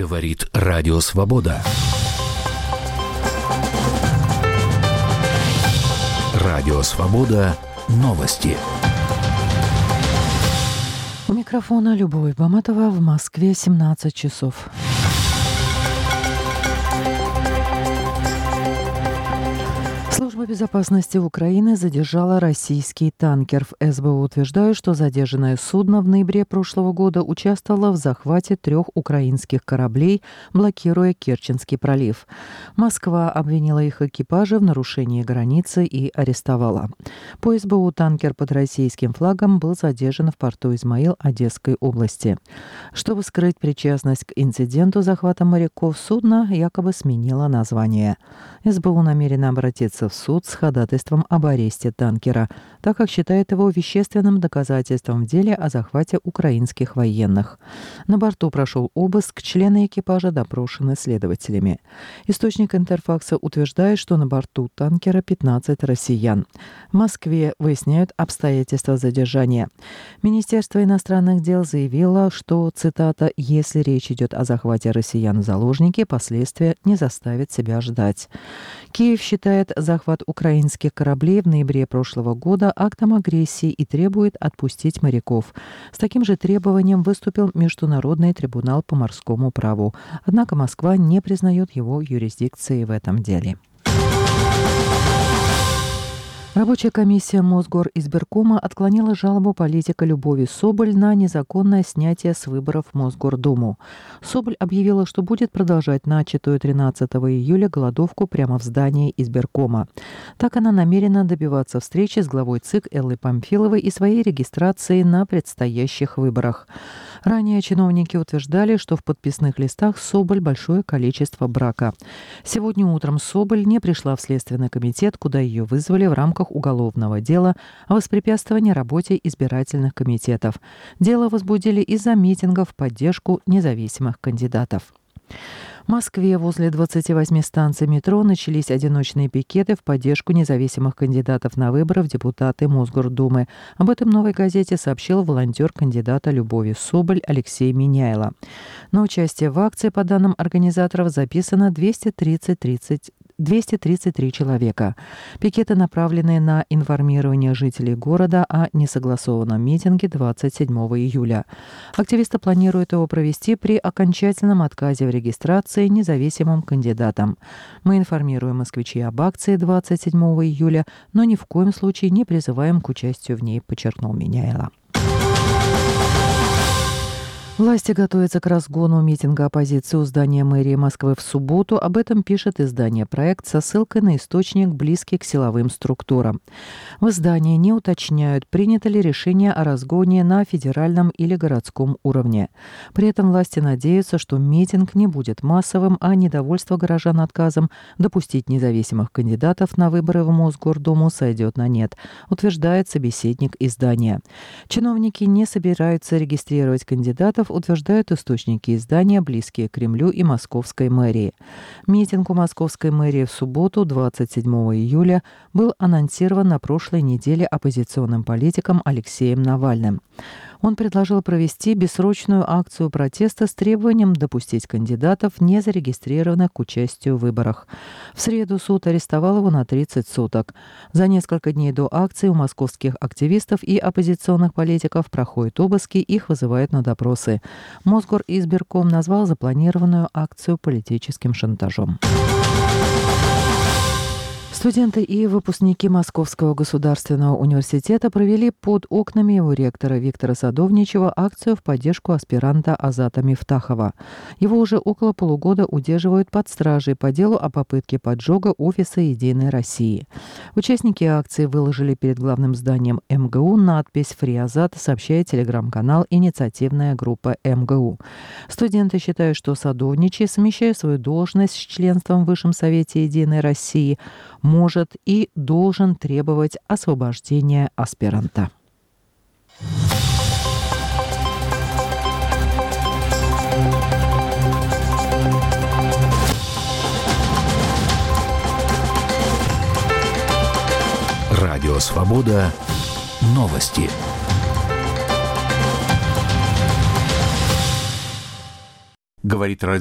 Говорит Радио Свобода. Радио Свобода. Новости. У микрофона Любовь Баматова. В Москве 17 часов. Служба безопасности Украины задержала российский танкер. В СБУ утверждают, что задержанное судно в ноябре прошлого года участвовало в захвате 3 украинских кораблей, блокируя Керченский пролив. Москва обвинила их экипажи в нарушении границы и арестовала. По СБУ танкер под российским флагом был задержан в порту Измаил Одесской области. Чтобы скрыть причастность к инциденту захвата моряков, судно якобы сменило название. СБУ намерена обратиться в суд с ходатайством об аресте танкера, так как считает его вещественным доказательством в деле о захвате украинских военных. На борту прошел обыск, члены экипажа допрошены следователями. Источник Интерфакса утверждает, что на борту танкера 15 россиян. В Москве выясняют обстоятельства задержания. Министерство иностранных дел заявило, что, цитата, «если речь идет о захвате россиян в заложники, последствия не заставят себя ждать». Киев считает захват украинских кораблей в ноябре прошлого года актом агрессии и требует отпустить моряков. С таким же требованием выступил Международный трибунал по морскому праву. Однако Москва не признает его юрисдикции в этом деле. Рабочая комиссия Мосгоризбиркома отклонила жалобу политика Любови Соболь на незаконное снятие с выборов в Мосгордуму. Соболь объявила, что будет продолжать начатую 13 июля голодовку прямо в здании избиркома. Так она намерена добиваться встречи с главой ЦИК Эллой Памфиловой и своей регистрации на предстоящих выборах. Ранее чиновники утверждали, что в подписных листах Соболь большое количество брака. Сегодня утром Соболь не пришла в Следственный комитет, куда ее вызвали в рамках уголовного дела о воспрепятствовании работе избирательных комитетов. Дело возбудили из-за митингов в поддержку независимых кандидатов. В Москве возле 28 станций метро начались одиночные пикеты в поддержку независимых кандидатов на выборы в депутаты Мосгордумы. Об этом «Новой газете» сообщил волонтер кандидата Любови Соболь Алексей Миняйло. На участие в акции, по данным организаторов, записано 233 человека. Пикеты направлены на информирование жителей города о несогласованном митинге 27 июля. Активисты планируют его провести при окончательном отказе в регистрации независимым кандидатам. Мы информируем москвичей об акции 27 июля, но ни в коем случае не призываем к участию в ней, подчеркнул Миняйло. Власти готовятся к разгону митинга оппозиции у здания мэрии Москвы в субботу. Об этом пишет издание «Проект» со ссылкой на источник, близкий к силовым структурам. В издании не уточняют, принято ли решение о разгоне на федеральном или городском уровне. При этом власти надеются, что митинг не будет массовым, а недовольство горожан отказом допустить независимых кандидатов на выборы в Мосгордуму сойдет на нет, утверждает собеседник издания. Чиновники не собираются регистрировать кандидатов, утверждают источники издания, близкие к Кремлю и Московской мэрии. Митинг у Московской мэрии в субботу, 27 июля, был анонсирован на прошлой неделе оппозиционным политиком Алексеем Навальным. Он предложил провести бессрочную акцию протеста с требованием допустить кандидатов, не зарегистрированных к участию в выборах. В среду суд арестовал его на 30 суток. За несколько дней до акции у московских активистов и оппозиционных политиков проходят обыски, их вызывают на допросы. Мосгоризбирком назвал запланированную акцию политическим шантажом. Студенты и выпускники Московского государственного университета провели под окнами его ректора Виктора Садовничева акцию в поддержку аспиранта Азата Мифтахова. Его уже около полугода удерживают под стражей по делу о попытке поджога офиса «Единой России». Участники акции выложили перед главным зданием МГУ надпись «Фри Азат», сообщает телеграм-канал «Инициативная группа МГУ». Студенты считают, что Садовничий, совмещая свою должность с членством в Высшем Совете «Единой России», может и должен требовать освобождения аспиранта. Радио Свобода. Новости. Говорит